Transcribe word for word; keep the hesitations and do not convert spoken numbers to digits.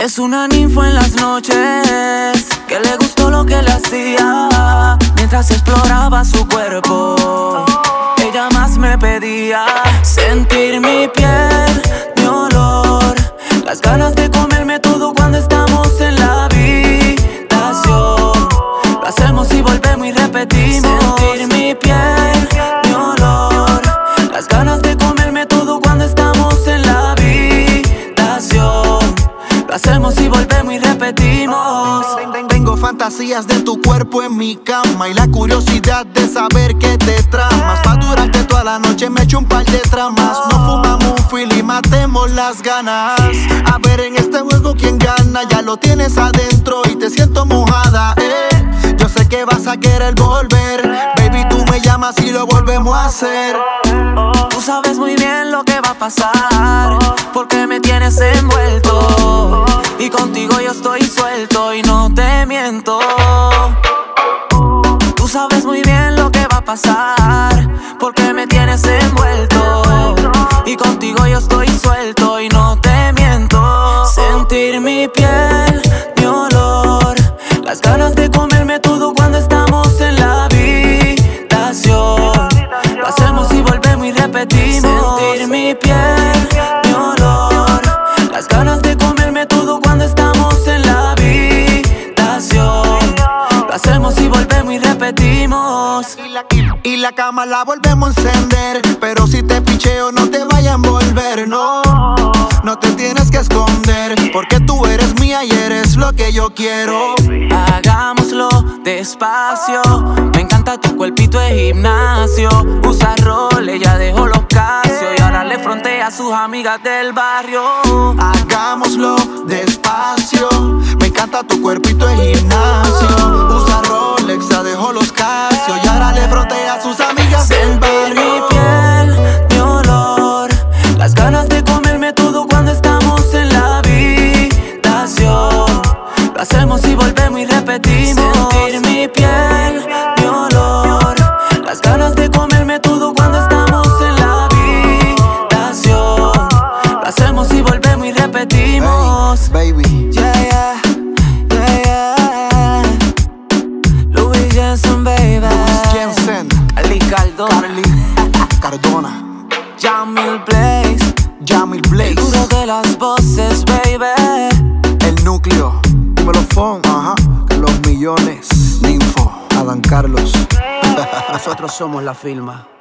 Es una ninfa en las noches que le gustó lo que le hacía mientras exploraba su cuerpo. Ella más me pedía sentir mi piel, mi olor, las ganas de comerme todo cuando estamos en la habitación. Lo hacemos y volvemos y repetimos. Sentir mi piel, mi olor, las ganas de comerme todo cuando estamos en la habitación. Lo hacemos y volvemos y repetimos. Tengo fantasías de tu cuerpo en mi cama y la curiosidad de saber qué te tramas. Pa' durante toda la noche me echo un par de tramas. No fumamos un fil y matemos las ganas. A ver en este juego quién gana. Ya lo tienes adentro y te siento mojada, eh. Yo sé que vas a querer volver. Baby, tú me llamas y lo volvemos a hacer. Tú sabes muy bien lo que va a pasar, porque me tienes envuelto y contigo yo estoy suelto y no te miento. Tú sabes muy bien lo que va a pasar, porque me tienes envuelto y contigo yo estoy suelto y no te miento. Sentir mi piel, mi olor, las ganas de comerme todo cuando estamos en la habitación. Lo hacemos y volvemos y repetimos. Sentir mi piel, mi olor, las ganas de comerme todo cuando estamos en la habitación. Lo hacemos y volvemos y repetimos. Y la, y la cama la volvemos a encender, pero si te picheo no te vaya a envolver, no. No te tienes que esconder, porque tú eres mía y eres lo que yo quiero. Hagámoslo despacio, me encanta tu cuerpito de gimnasio. Usa rol, ella dejó los casios y ahora le frontea a sus amigas del barrio. Hagámoslo despacio, me encanta tu cuerpito de gimnasio. Usa Rolex, ya dejó los casios y ahora le frontea a sus amigas del barrio. Mi piel, mi olor, las ganas de comerme todo cuando estamos en la habitación. Lo hacemos y volvemos y repetimos. Sentir mi piel, mi olor, las ganas de comerme todo cuando estamos en la habitación. Lo hacemos y volvemos y repetimos. Hey, baby. Yeah, yeah, yeah, yeah. Louis Jensen, baby. Louis Jensen. Ali Cardona. Carly Cardona. Jamil Blaze. Jamil Blaze. El duro de las voces, baby. El núcleo. Dímelo, Fon. Ajá. Los millones. Ninfo. Adán Carlos. Nosotros somos la firma.